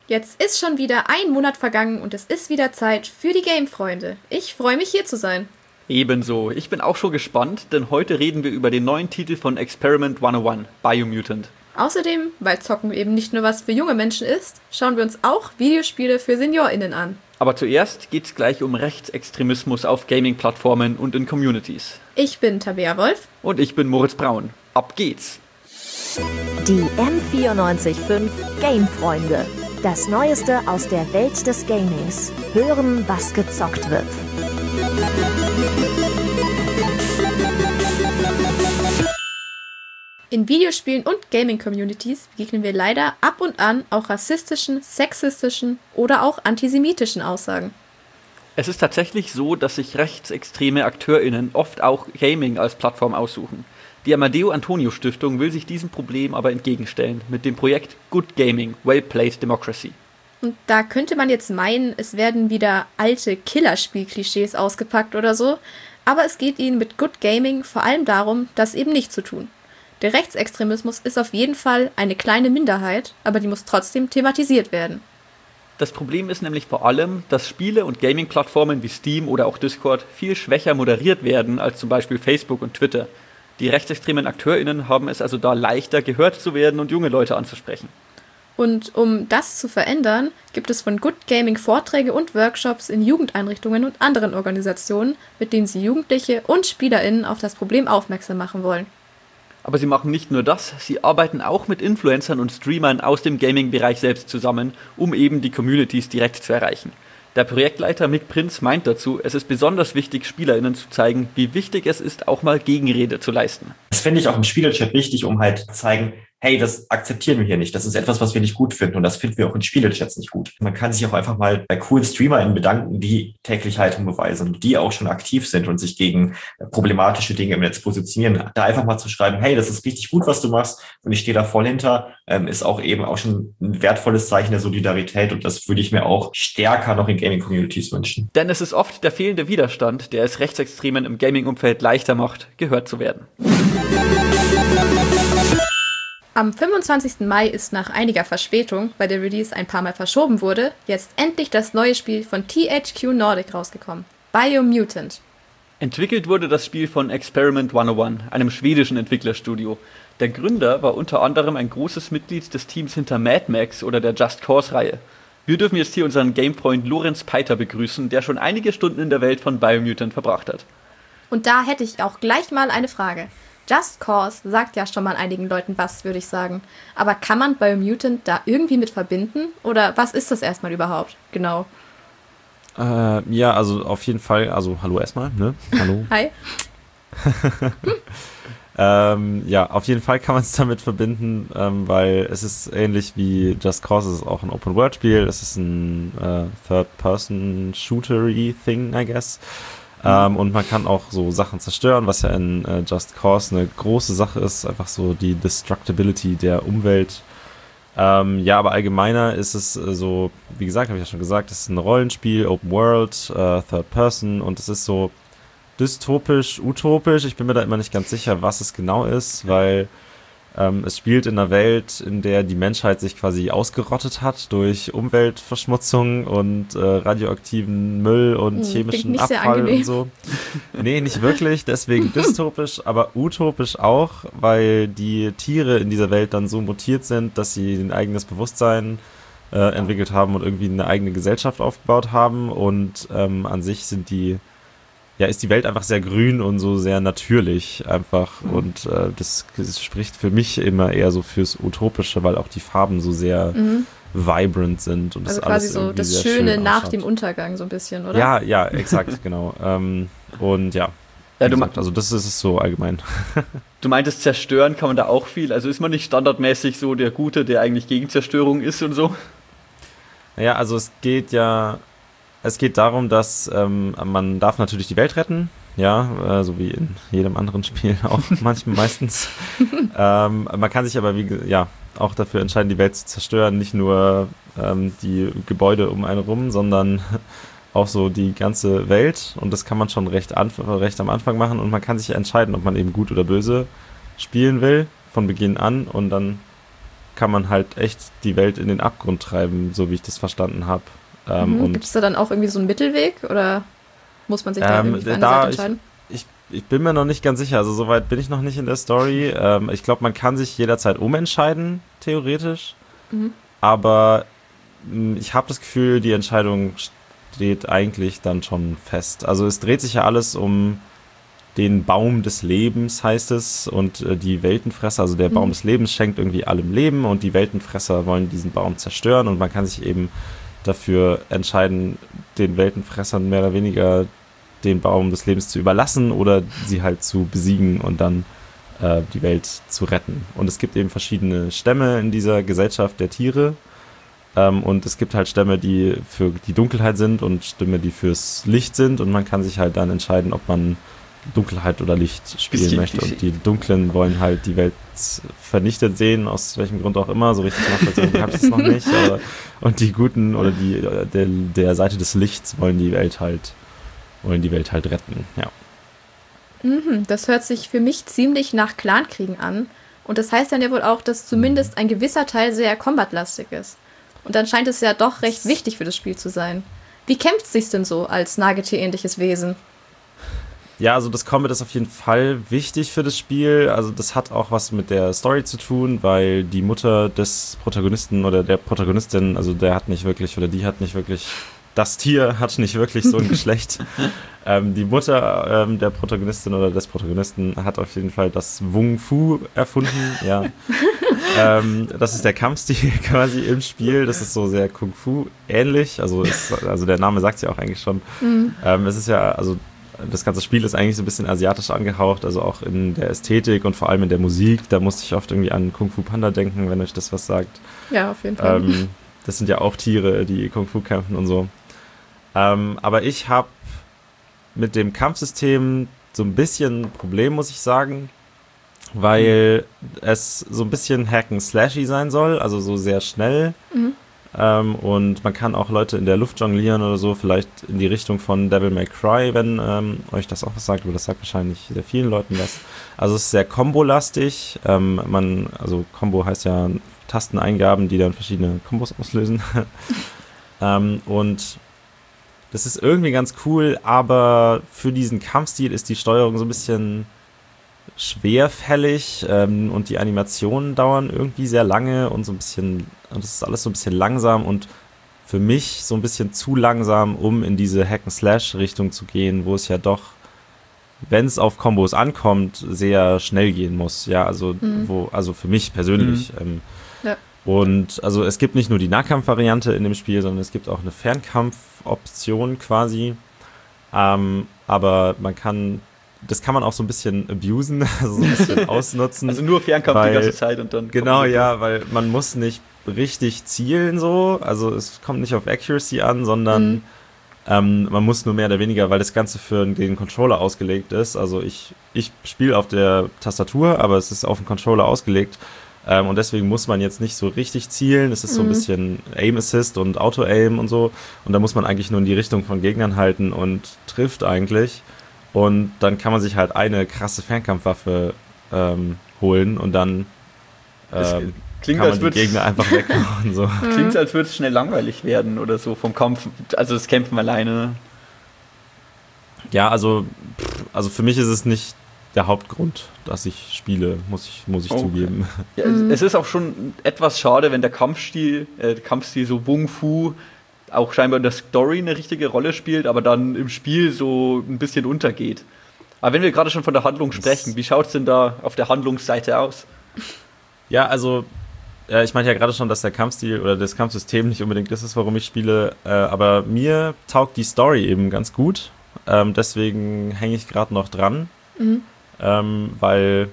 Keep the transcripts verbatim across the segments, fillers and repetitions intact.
Jetzt ist schon wieder ein Monat vergangen und es ist wieder Zeit für die Game-Freunde. Ich freue mich, hier zu sein. Ebenso. Ich bin auch schon gespannt, denn heute reden wir über den neuen Titel von Experiment hundertundeins, Biomutant. Außerdem, weil Zocken eben nicht nur was für junge Menschen ist, schauen wir uns auch Videospiele für SeniorInnen an. Aber zuerst geht's gleich um Rechtsextremismus auf Gaming-Plattformen und in Communities. Ich bin Tabea Wolf. Und ich bin Moritz Braun. Ab geht's! Die M vierundneunzig Komma fünf Game-Freunde. Das Neueste aus der Welt des Gamings. Hören, was gezockt wird. In Videospielen und Gaming-Communities begegnen wir leider ab und an auch rassistischen, sexistischen oder auch antisemitischen Aussagen. Es ist tatsächlich so, dass sich rechtsextreme AkteurInnen oft auch Gaming als Plattform aussuchen. Die Amadeo Antonio Stiftung will sich diesem Problem aber entgegenstellen mit dem Projekt Good Gaming, Well Played Democracy. Und da könnte man jetzt meinen, es werden wieder alte Killerspiel-Klischees ausgepackt oder so, aber es geht ihnen mit Good Gaming vor allem darum, das eben nicht zu tun. Der Rechtsextremismus ist auf jeden Fall eine kleine Minderheit, aber die muss trotzdem thematisiert werden. Das Problem ist nämlich vor allem, dass Spiele und Gaming-Plattformen wie Steam oder auch Discord viel schwächer moderiert werden als zum Beispiel Facebook und Twitter. Die rechtsextremen AkteurInnen haben es also da leichter, gehört zu werden und junge Leute anzusprechen. Und um das zu verändern, gibt es von Good Gaming Vorträge und Workshops in Jugendeinrichtungen und anderen Organisationen, mit denen sie Jugendliche und SpielerInnen auf das Problem aufmerksam machen wollen. Aber sie machen nicht nur das, sie arbeiten auch mit Influencern und Streamern aus dem Gaming-Bereich selbst zusammen, um eben die Communities direkt zu erreichen. Der Projektleiter Mick Prinz meint dazu, es ist besonders wichtig, SpielerInnen zu zeigen, wie wichtig es ist, auch mal Gegenrede zu leisten. Das finde ich auch im Spielechat wichtig, um halt zu zeigen, hey, das akzeptieren wir hier nicht. Das ist etwas, was wir nicht gut finden und das finden wir auch in Spielechats nicht gut. Man kann sich auch einfach mal bei coolen StreamerInnen bedanken, die täglich Haltung beweisen und die auch schon aktiv sind und sich gegen problematische Dinge im Netz positionieren. Da einfach mal zu schreiben, hey, das ist richtig gut, was du machst und ich stehe da voll hinter, ähm, ist auch eben auch schon ein wertvolles Zeichen der Solidarität und das würde ich mir auch stärker noch in Gaming-Communities wünschen. Denn es ist oft der fehlende Widerstand, der es Rechtsextremen im Gaming-Umfeld leichter macht, gehört zu werden. Am fünfundzwanzigsten Mai ist nach einiger Verspätung, weil der Release ein paar Mal verschoben wurde, jetzt endlich das neue Spiel von T H Q Nordic rausgekommen, Biomutant. Entwickelt wurde das Spiel von Experiment hundertundeins, einem schwedischen Entwicklerstudio. Der Gründer war unter anderem ein großes Mitglied des Teams hinter Mad Max oder der Just Cause-Reihe. Wir dürfen jetzt hier unseren Gamefreund Lorenz Peiter begrüßen, der schon einige Stunden in der Welt von Biomutant verbracht hat. Und da hätte ich auch gleich mal eine Frage. Just Cause sagt ja schon mal einigen Leuten was, würde ich sagen. Aber kann man Biomutant da irgendwie mit verbinden? Oder was ist das erstmal überhaupt? Genau. Äh, ja, also auf jeden Fall, also hallo erstmal, ne? Hallo. Hi. ähm, ja, auf jeden Fall kann man es damit verbinden, ähm, weil es ist ähnlich wie Just Cause, es ist auch ein Open-World-Spiel, es ist ein äh, Third-Person-Shootery-Thing, I guess. Ähm, und man kann auch so Sachen zerstören, was ja in äh, Just Cause eine große Sache ist, einfach so die Destructibility der Umwelt. Ähm, ja, aber allgemeiner ist es äh, so, wie gesagt, habe ich ja schon gesagt, es ist ein Rollenspiel, Open World, äh, Third Person und es ist so dystopisch, utopisch. Ich bin mir da immer nicht ganz sicher, was es genau ist, weil ähm, es spielt in einer Welt, in der die Menschheit sich quasi ausgerottet hat durch Umweltverschmutzung und äh, radioaktiven Müll und hm, chemischen Abfall und so. Nee, nicht wirklich, deswegen dystopisch, aber utopisch auch, weil die Tiere in dieser Welt dann so mutiert sind, dass sie ein eigenes Bewusstsein äh, entwickelt haben und irgendwie eine eigene Gesellschaft aufgebaut haben und ähm, an sich sind die ja, ist die Welt einfach sehr grün und so sehr natürlich einfach mhm. und äh, das, das spricht für mich immer eher so fürs Utopische, weil auch die Farben so sehr mhm. vibrant sind und also das alles quasi so das sehr Schöne schön nach ausschaut. dem Untergang so ein bisschen, oder? Ja, ja, exakt, genau. Ähm, und ja, ja du gesagt, also das ist es so allgemein. Du meintest, zerstören kann man da auch viel, also ist man nicht standardmäßig so der Gute, der eigentlich gegen Zerstörung ist und so? Naja, also es geht ja Es geht darum, dass ähm, man darf natürlich die Welt retten, ja, äh, so wie in jedem anderen Spiel auch manchmal meistens. ähm, man kann sich aber wie ja auch dafür entscheiden, die Welt zu zerstören, nicht nur ähm, die Gebäude um einen rum, sondern auch so die ganze Welt und das kann man schon recht, anf- recht am Anfang machen und man kann sich entscheiden, ob man eben gut oder böse spielen will von Beginn an und dann kann man halt echt die Welt in den Abgrund treiben, so wie ich das verstanden habe. Ähm, mhm. Gibt es da dann auch irgendwie so einen Mittelweg oder muss man sich da ähm, irgendwie für eine da Seite entscheiden? Ich, ich, ich bin mir noch nicht ganz sicher, also soweit bin ich noch nicht in der Story. Ähm, ich glaube, man kann sich jederzeit umentscheiden, theoretisch. Mhm. Aber mh, ich habe das Gefühl, die Entscheidung steht eigentlich dann schon fest. Also es dreht sich ja alles um den Baum des Lebens, heißt es, und äh, die Weltenfresser, also der mhm. Baum des Lebens schenkt irgendwie allem Leben und die Weltenfresser wollen diesen Baum zerstören und man kann sich eben dafür entscheiden, den Weltenfressern mehr oder weniger den Baum des Lebens zu überlassen oder sie halt zu besiegen und dann äh, die Welt zu retten. Und es gibt eben verschiedene Stämme in dieser Gesellschaft der Tiere ähm, und es gibt halt Stämme, die für die Dunkelheit sind und Stämme, die fürs Licht sind und man kann sich halt dann entscheiden, ob man Dunkelheit oder Licht spielen Bisschen möchte. Klischee. Und die Dunklen wollen halt die Welt vernichtet sehen, aus welchem Grund auch immer. So richtig nachvollziehen habe ich es noch nicht. Aber, und die Guten oder die der, der Seite des Lichts wollen die Welt halt wollen die Welt halt retten. Ja. Mhm, das hört sich für mich ziemlich nach Clankriegen an. Und das heißt dann ja wohl auch, dass zumindest ein gewisser Teil sehr combatlastig ist. Und dann scheint es ja doch recht wichtig für das Spiel zu sein. Wie kämpft es sich denn so als Nagetier-ähnliches Wesen? Ja, also das Combat ist auf jeden Fall wichtig für das Spiel. Also das hat auch was mit der Story zu tun, weil die Mutter des Protagonisten oder der Protagonistin, also der hat nicht wirklich oder die hat nicht wirklich, das Tier hat nicht wirklich so ein Geschlecht. ähm, die Mutter ähm, der Protagonistin oder des Protagonisten hat auf jeden Fall das Wung Fu erfunden. Ja, ähm, das ist der Kampfstil quasi im Spiel. Das ist so sehr Kung Fu ähnlich. Also, ist, also der Name sagt es ja auch eigentlich schon. Mhm. Ähm, es ist ja, also das ganze Spiel ist eigentlich so ein bisschen asiatisch angehaucht, also auch in der Ästhetik und vor allem in der Musik. Da musste ich oft irgendwie an Kung Fu Panda denken, wenn euch das was sagt. Ja, auf jeden Fall. Ähm, das sind ja auch Tiere, die Kung Fu kämpfen und so. Ähm, aber ich habe mit dem Kampfsystem so ein bisschen ein Problem, muss ich sagen, weil mhm. es so ein bisschen Hack-and-Slashy sein soll, also so sehr schnell. Mhm. Ähm, und man kann auch Leute in der Luft jonglieren oder so, vielleicht in die Richtung von Devil May Cry, wenn ähm, euch das auch was sagt, aber das sagt wahrscheinlich sehr vielen Leuten was. Also es ist sehr Combo-lastig. Ähm, man, also Combo heißt ja Tasteneingaben, die dann verschiedene Kombos auslösen. ähm, und das ist irgendwie ganz cool, aber für diesen Kampfstil ist die Steuerung so ein bisschen schwerfällig ähm, und die Animationen dauern irgendwie sehr lange und so ein bisschen, und das ist alles so ein bisschen langsam und für mich so ein bisschen zu langsam, um in diese Hack-and-Slash-Richtung zu gehen, wo es ja doch, wenn es auf Kombos ankommt, sehr schnell gehen muss. Ja, also mhm. wo, also für mich persönlich. Mhm. Ähm, ja. Und also es gibt nicht nur die Nahkampf-Variante in dem Spiel, sondern es gibt auch eine Fernkampf-Option quasi. Ähm, aber man kann das kann man auch so ein bisschen abusen, also so ein bisschen ausnutzen. Also nur Fernkampf weil, die ganze Zeit und dann... Genau, ja, weil man muss nicht richtig zielen so, also es kommt nicht auf Accuracy an, sondern mhm. ähm, man muss nur mehr oder weniger, weil das Ganze für den Controller ausgelegt ist, also ich, ich spiele auf der Tastatur, aber es ist auf dem Controller ausgelegt ähm, und deswegen muss man jetzt nicht so richtig zielen, es ist mhm. so ein bisschen Aim Assist und Auto-Aim und so und da muss man eigentlich nur in die Richtung von Gegnern halten und trifft eigentlich. Und dann kann man sich halt eine krasse Fernkampfwaffe ähm, holen und dann ähm, klingt, kann man die Gegner einfach wegmachen. So. Klingt, als würde es schnell langweilig werden oder so vom Kampf, also das Kämpfen alleine. Ja, also, also für mich ist es nicht der Hauptgrund, dass ich spiele, muss ich, muss ich okay. zugeben. Ja, mhm. Es ist auch schon etwas schade, wenn der Kampfstil, äh, der Kampfstil so Wung Fu auch scheinbar in der Story eine richtige Rolle spielt, aber dann im Spiel so ein bisschen untergeht. Aber wenn wir gerade schon von der Handlung sprechen, wie schaut es denn da auf der Handlungsseite aus? Ja, also äh, ich meinte ja gerade schon, dass der Kampfstil oder das Kampfsystem nicht unbedingt das ist, warum ich spiele, äh, aber mir taugt die Story eben ganz gut. Ähm, deswegen hänge ich gerade noch dran, mhm. ähm, weil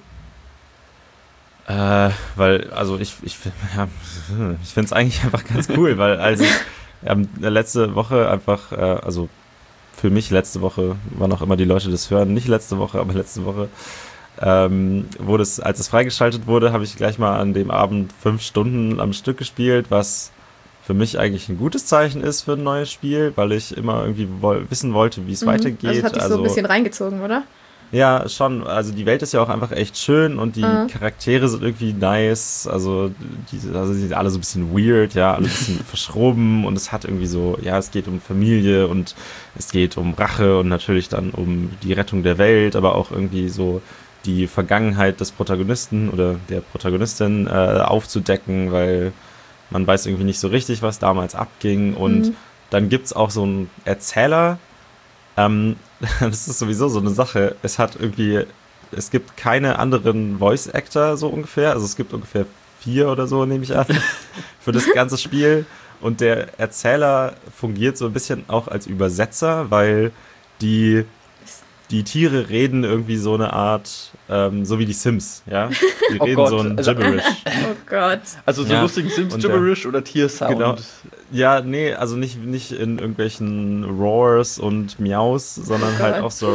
äh, weil, also ich, ich, ja, ich finde es eigentlich einfach ganz cool, weil als ich ähm, letzte Woche einfach, äh, also für mich letzte Woche, wann auch immer die Leute das hören, nicht letzte Woche, aber letzte Woche, ähm, wurde es, als es freigeschaltet wurde, habe ich gleich mal an dem Abend fünf Stunden am Stück gespielt, was für mich eigentlich ein gutes Zeichen ist für ein neues Spiel, weil ich immer irgendwie woll- wissen wollte, wie es mhm. weitergeht. Also das hat dich also, so ein bisschen reingezogen, oder? Ja, schon. Also die Welt ist ja auch einfach echt schön und die Mhm. Charaktere sind irgendwie nice. Also die, also die sind alle so ein bisschen weird, ja, alle ein bisschen verschroben und es hat irgendwie so, ja, es geht um Familie und es geht um Rache und natürlich dann um die Rettung der Welt, aber auch irgendwie so die Vergangenheit des Protagonisten oder der Protagonistin äh, aufzudecken, weil man weiß irgendwie nicht so richtig, was damals abging und Mhm. dann gibt's auch so einen Erzähler. Ähm, das ist sowieso so eine Sache. Es hat irgendwie, es gibt keine anderen Voice-Actor so ungefähr. Also es gibt ungefähr vier oder so, nehme ich an, für das ganze Spiel. Und der Erzähler fungiert so ein bisschen auch als Übersetzer, weil die, die Tiere reden irgendwie so eine Art, ähm, so wie die Sims, ja? Die Oh reden Gott, so ein also- Gibberish. Oh Gott. Also so Ja, lustigen und der- Sims-Gibberish oder Tiersound. Genau. Ja, nee, also nicht, nicht in irgendwelchen Roars und Miaus, sondern Oh halt Gott. auch so.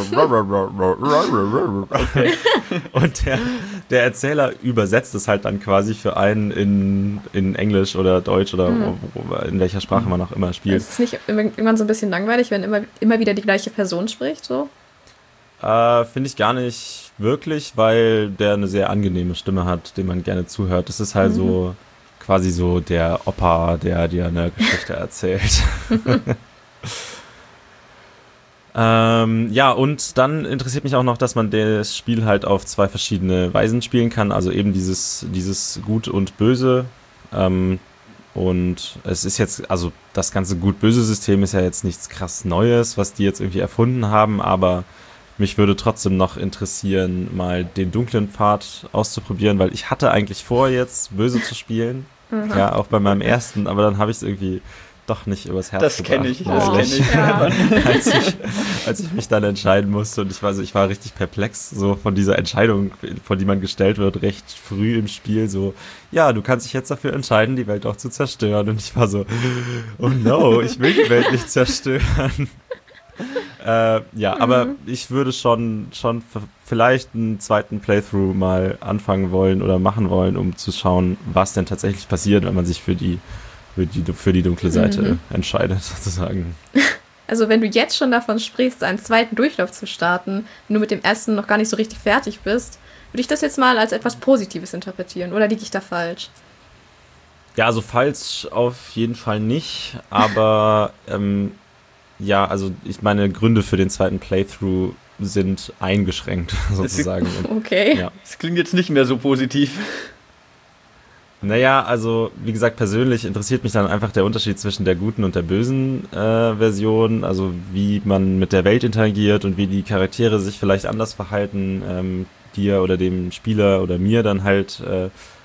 Okay. Und der, der Erzähler übersetzt es halt dann quasi für einen in, in Englisch oder Deutsch oder Mhm. wo- wo- in welcher Sprache man auch immer spielt. Ist es nicht irgendwann so ein bisschen langweilig, wenn immer, immer wieder die gleiche Person spricht? So? Äh, Finde ich gar nicht wirklich, weil der eine sehr angenehme Stimme hat, dem man gerne zuhört. Das ist halt Mhm. so quasi so der Opa, der dir eine Geschichte erzählt. ähm, ja, und dann interessiert mich auch noch, dass man das Spiel halt auf zwei verschiedene Weisen spielen kann. Also eben dieses, dieses Gut und Böse. Ähm, und es ist jetzt, also das ganze Gut-Böse-System ist ja jetzt nichts krass Neues, was die jetzt irgendwie erfunden haben, aber mich würde trotzdem noch interessieren, mal den dunklen Pfad auszuprobieren, weil ich hatte eigentlich vor, jetzt böse zu spielen. Mhm. Ja, auch bei meinem ersten, aber dann habe ich es irgendwie doch nicht übers Herz Das gebracht. kenne ich, Oh, das kenne ich. ja. als, ich, als ich mich dann entscheiden musste und ich war so, ich war richtig perplex so von dieser Entscheidung, von die man gestellt wird, recht früh im Spiel, so, ja, du kannst dich jetzt dafür entscheiden, die Welt auch zu zerstören. Und ich war so, oh no, ich will die Welt nicht zerstören. äh, ja, Mhm. aber ich würde schon, schon f- vielleicht einen zweiten Playthrough mal anfangen wollen oder machen wollen, um zu schauen, was denn tatsächlich passiert, wenn man sich für die für die, für die dunkle Seite Mhm. entscheidet, sozusagen. Also wenn du jetzt schon davon sprichst, einen zweiten Durchlauf zu starten, wenn du mit dem ersten noch gar nicht so richtig fertig bist, würde ich das jetzt mal als etwas Positives interpretieren. Oder liege ich da falsch? Ja, also falsch auf jeden Fall nicht, aber ähm, ja, also ich meine Gründe für den zweiten Playthrough sind eingeschränkt, sozusagen. Und, Okay. ja. Das klingt jetzt nicht mehr so positiv. Naja, also wie gesagt, persönlich interessiert mich dann einfach der Unterschied zwischen der guten und der bösen äh, Version, also wie man mit der Welt interagiert und wie die Charaktere sich vielleicht anders verhalten, ähm, dir oder dem Spieler oder mir dann halt äh,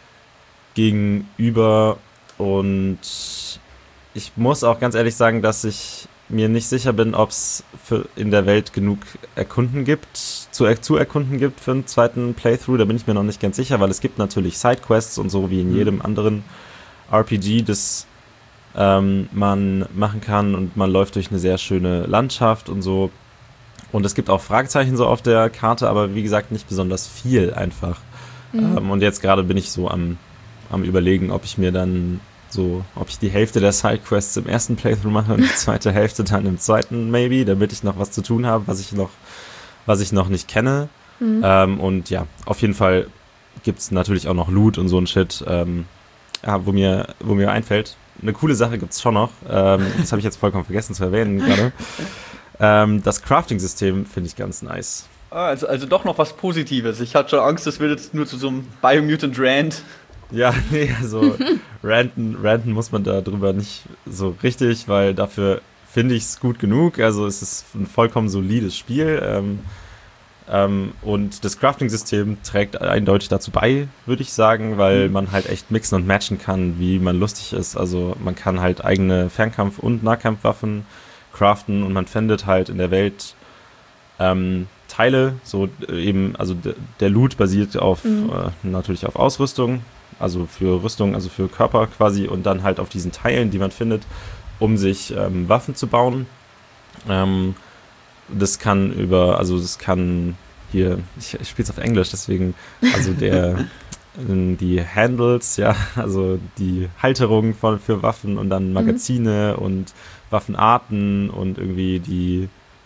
gegenüber. Und ich muss auch ganz ehrlich sagen, dass ich mir nicht sicher bin, ob es in der Welt genug Erkunden gibt, zu, er, zu erkunden gibt für einen zweiten Playthrough. Da bin ich mir noch nicht ganz sicher, weil es gibt natürlich Sidequests und so wie in jedem anderen R P G, das ähm, man machen kann und man läuft durch eine sehr schöne Landschaft und so. Und es gibt auch Fragezeichen so auf der Karte, aber wie gesagt nicht besonders viel einfach. Mhm. Ähm, und jetzt gerade bin ich so am, am Überlegen, ob ich mir dann so, ob ich die Hälfte der Sidequests im ersten Playthrough mache und die zweite Hälfte dann im zweiten maybe, damit ich noch was zu tun habe, was ich noch, was ich noch nicht kenne. Mhm. Ähm, und ja, auf jeden Fall gibt es natürlich auch noch Loot und so ein Shit, ähm, ja, wo mir, wo mir einfällt. Eine coole Sache gibt es schon noch. Ähm, das habe ich jetzt vollkommen vergessen zu erwähnen gerade. Ähm, das Crafting-System finde ich ganz nice. Ah, also, also doch noch was Positives. Ich hatte schon Angst, das wird jetzt nur zu so einem Biomutant Rant. Ja, nee, also ranten, ranten muss man da drüber nicht so richtig, weil dafür finde ich es gut genug. Also es ist ein vollkommen solides Spiel. Ähm, ähm, und das Crafting-System trägt eindeutig dazu bei, würde ich sagen, weil man halt echt mixen und matchen kann, wie man lustig ist. Also man kann halt eigene Fernkampf- und Nahkampfwaffen craften und man findet halt in der Welt ähm, Teile, so eben, also d- der Loot basiert auf Mhm. äh, natürlich auf Ausrüstung, also für Rüstung, also für Körper quasi und dann halt auf diesen Teilen, die man findet, um sich ähm, Waffen zu bauen. Ähm, das kann über, also das kann hier, ich, ich spiele es auf Englisch, deswegen, also der ähm, die Handles, ja, also die Halterung von, für Waffen und dann Magazine und Waffenarten und irgendwie die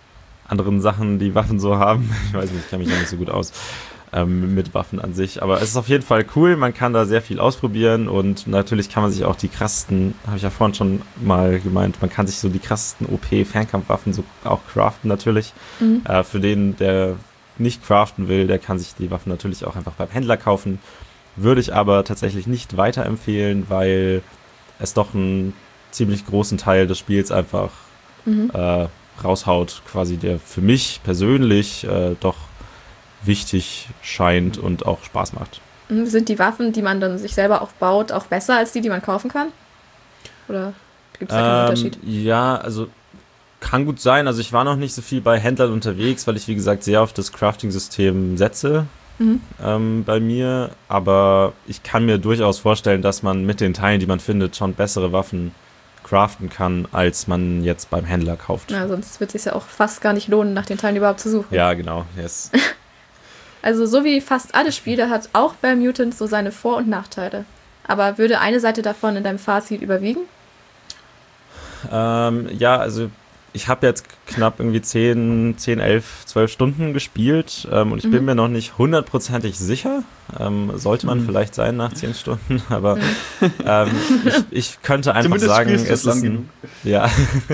anderen Sachen, die Waffen so haben. Ich weiß nicht, ich kenne mich da nicht so gut aus ähm, mit Waffen an sich. Aber es ist auf jeden Fall cool, man kann da sehr viel ausprobieren und natürlich kann man sich auch die krassesten, habe ich ja vorhin schon mal gemeint, man kann sich so die krassesten O P-Fernkampfwaffen so auch craften natürlich. Mhm. Äh, für den, der nicht craften will, der kann sich die Waffen natürlich auch einfach beim Händler kaufen. Würde ich aber tatsächlich nicht weiterempfehlen, weil es doch einen ziemlich großen Teil des Spiels einfach mhm. äh, raushaut, quasi der für mich persönlich äh, doch wichtig scheint und auch Spaß macht. Sind die Waffen, die man dann sich selber auch baut, auch besser als die, die man kaufen kann? Oder gibt es da keinen ähm, Unterschied? Ja, also kann gut sein. Also ich war noch nicht so viel bei Händlern unterwegs, weil ich, wie gesagt, sehr auf das Crafting-System setze mhm. ähm, bei mir. Aber ich kann mir durchaus vorstellen, dass man mit den Teilen, die man findet, schon bessere Waffen craften kann, als man jetzt beim Händler kauft. Ja, sonst wird es sich ja auch fast gar nicht lohnen, nach den Teilen überhaupt zu suchen. Ja, genau. Yes. Also so wie fast alle Spiele hat auch Biomutant so seine Vor- und Nachteile. Aber würde eine Seite davon in deinem Fazit überwiegen? Ähm, ja, also ich habe jetzt knapp irgendwie zehn, zehn, elf, zwölf Stunden gespielt ähm, und ich mhm. bin mir noch nicht hundertprozentig sicher. Ähm, sollte man mhm. vielleicht sein nach zehn Stunden, aber mhm. ähm, ich, ich könnte einfach Zumindest sagen, es ist ein, ja,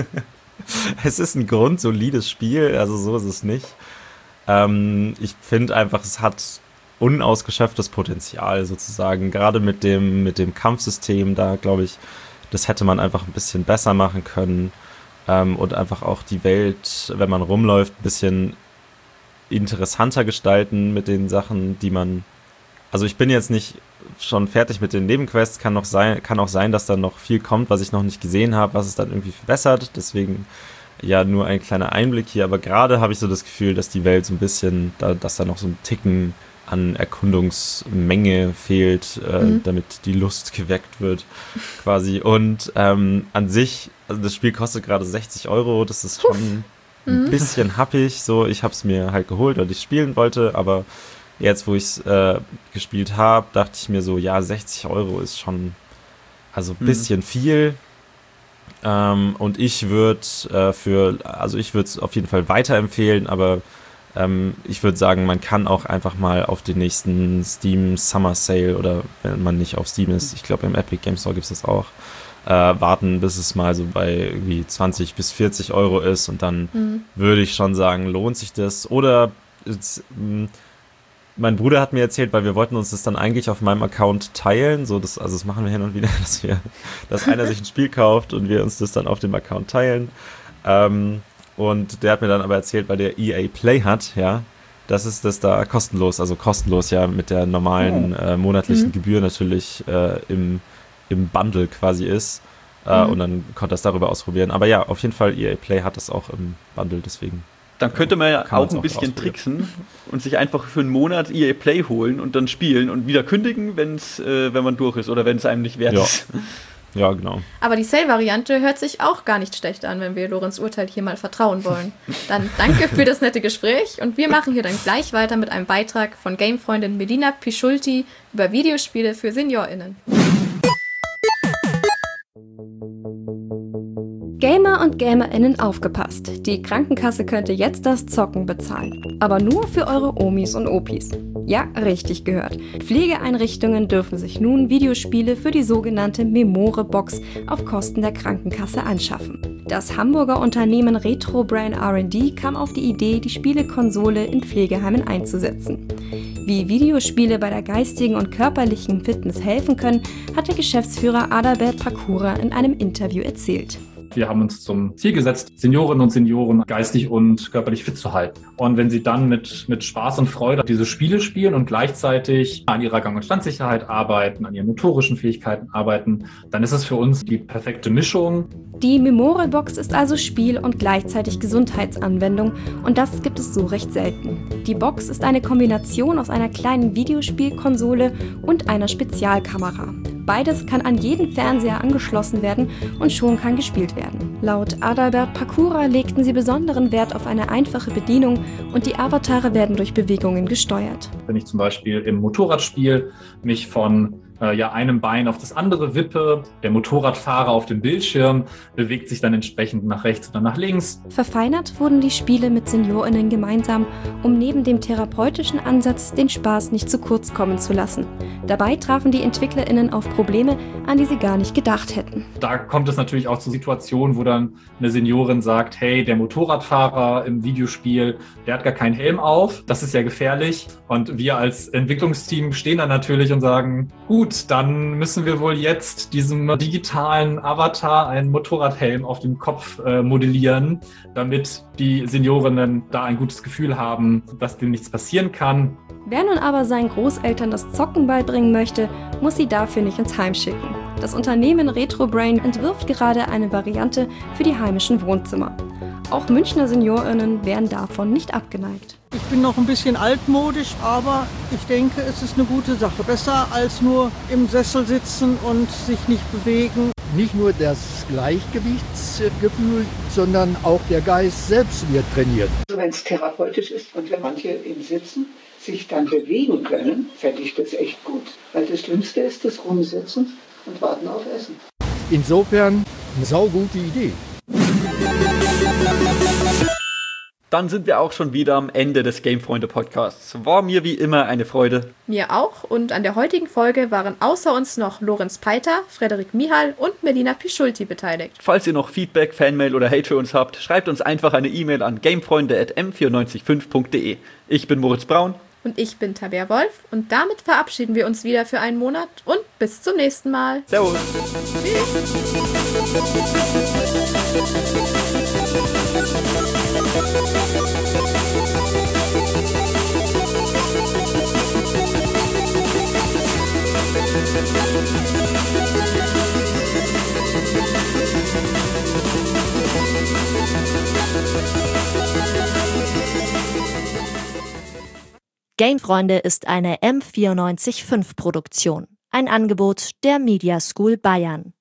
es ist ein grundsolides Spiel, also so ist es nicht. Ähm, ich finde einfach, es hat unausgeschöpftes Potenzial sozusagen, gerade mit dem, mit dem Kampfsystem, da glaube ich, das hätte man einfach ein bisschen besser machen können ähm, und einfach auch die Welt, wenn man rumläuft, ein bisschen interessanter gestalten mit den Sachen, die man, also ich bin jetzt nicht schon fertig mit den Nebenquests, kann noch sein, kann auch sein, dass da noch viel kommt, was ich noch nicht gesehen habe, was es dann irgendwie verbessert, deswegen ja nur ein kleiner Einblick hier, aber gerade habe ich so das Gefühl, dass die Welt so ein bisschen, da, dass da noch so ein Ticken an Erkundungsmenge fehlt, äh, mhm. damit die Lust geweckt wird, quasi. Und ähm, an sich, also das Spiel kostet gerade sechzig Euro, das ist schon Uff. ein mhm. bisschen happig, so, ich habe es mir halt geholt, weil ich spielen wollte, aber jetzt, wo ich es äh, gespielt habe, dachte ich mir so, ja, sechzig Euro ist schon, also ein bisschen mhm. viel. Ähm, und ich würde äh, für, also ich würde es auf jeden Fall weiterempfehlen, aber ähm, ich würde sagen, man kann auch einfach mal auf den nächsten Steam Summer Sale oder wenn man nicht auf Steam ist, ich glaube im Epic Game Store gibt es das auch, äh, warten, bis es mal so bei irgendwie zwanzig bis vierzig Euro ist und dann mhm. würde ich schon sagen, lohnt sich das oder es, mh, mein Bruder hat mir erzählt, weil wir wollten uns das dann eigentlich auf meinem Account teilen, so das, also das machen wir hin und wieder, dass wir, dass einer sich ein Spiel kauft und wir uns das dann auf dem Account teilen. Ähm, und der hat mir dann aber erzählt, weil der E A Play hat, ja, dass es das da kostenlos, also kostenlos ja mit der normalen äh, monatlichen mhm. Gebühr natürlich äh, im, im Bundle quasi ist. Äh, mhm. Und dann konnte er es darüber ausprobieren. Aber ja, auf jeden Fall E A Play hat das auch im Bundle, deswegen. Dann könnte man ja auch ein bisschen tricksen und sich einfach für einen Monat E A Play holen und dann spielen und wieder kündigen, wenn's, äh, wenn man durch ist oder wenn es einem nicht wert ja. ist. Ja, genau. Aber die Sale-Variante hört sich auch gar nicht schlecht an, wenn wir Lorenz Urteil hier mal vertrauen wollen. Dann danke für das nette Gespräch und wir machen hier dann gleich weiter mit einem Beitrag von Gamefreundin Melina Pischulti über Videospiele für SeniorInnen. Gamer und GamerInnen aufgepasst. Die Krankenkasse könnte jetzt das Zocken bezahlen. Aber nur für eure Omis und Opis. Ja, richtig gehört. Pflegeeinrichtungen dürfen sich nun Videospiele für die sogenannte Memore-Box auf Kosten der Krankenkasse anschaffen. Das Hamburger Unternehmen Retrobrain R and D kam auf die Idee, die Spielekonsole in Pflegeheimen einzusetzen. Wie Videospiele bei der geistigen und körperlichen Fitness helfen können, hat der Geschäftsführer Adalbert Pakura in einem Interview erzählt. Wir haben uns zum Ziel gesetzt, Seniorinnen und Senioren geistig und körperlich fit zu halten. Und wenn sie dann mit, mit Spaß und Freude diese Spiele spielen und gleichzeitig an ihrer Gang- und Standsicherheit arbeiten, an ihren motorischen Fähigkeiten arbeiten, dann ist es für uns die perfekte Mischung. Die Memore-Box ist also Spiel und gleichzeitig Gesundheitsanwendung und das gibt es so recht selten. Die Box ist eine Kombination aus einer kleinen Videospielkonsole und einer Spezialkamera. Beides kann an jeden Fernseher angeschlossen werden und schon kann gespielt werden. Laut Adalbert Pakura legten sie besonderen Wert auf eine einfache Bedienung und die Avatare werden durch Bewegungen gesteuert. Wenn ich zum Beispiel im Motorradspiel mich von äh, ja einem Bein auf das andere wippe. Der Motorradfahrer auf dem Bildschirm bewegt sich dann entsprechend nach rechts oder nach links. Verfeinert wurden die Spiele mit SeniorInnen gemeinsam, um neben dem therapeutischen Ansatz den Spaß nicht zu kurz kommen zu lassen. Dabei trafen die EntwicklerInnen auf Probleme, an die sie gar nicht gedacht hätten. Da kommt es natürlich auch zu Situationen, wo dann eine Seniorin sagt, hey, der Motorradfahrer im Videospiel, der hat gar keinen Helm auf, das ist ja gefährlich. Und wir als Entwicklungsteam stehen dann natürlich und sagen, gut, dann müssen wir wohl jetzt diesem digitalen Avatar einen Motorradhelm auf dem Kopf äh, modellieren, damit die Seniorinnen da ein gutes Gefühl haben, dass dem nichts passieren kann. Wer nun aber seinen Großeltern das Zocken beibringen möchte, muss sie dafür nicht ins Heim schicken. Das Unternehmen RetroBrain entwirft gerade eine Variante für die heimischen Wohnzimmer. Auch Münchner SeniorInnen wären davon nicht abgeneigt. Ich bin noch ein bisschen altmodisch, aber ich denke, es ist eine gute Sache. Besser als nur im Sessel sitzen und sich nicht bewegen. Nicht nur das Gleichgewichtsgefühl, sondern auch der Geist selbst wird trainiert. Also wenn es therapeutisch ist und wenn manche im Sitzen sich dann bewegen können, fände ich das echt gut. Weil das Schlimmste ist das Rumsitzen und warten auf Essen. Insofern eine saugute Idee. Dann sind wir auch schon wieder am Ende des Gamefreunde-Podcasts. War mir wie immer eine Freude. Mir auch. Und an der heutigen Folge waren außer uns noch Lorenz Peiter, Frederik Mihal und Melina Pischulti beteiligt. Falls ihr noch Feedback, Fanmail oder Hate für uns habt, schreibt uns einfach eine E-Mail an gamefreunde at m vier neun fünf punkt de. Ich bin Moritz Braun. Und ich bin Tabea Wolf. Und damit verabschieden wir uns wieder für einen Monat und bis zum nächsten Mal. Servus. Gamefreunde ist eine M vierundneunzig Punkt fünf Produktion. Ein Angebot der Media School Bayern.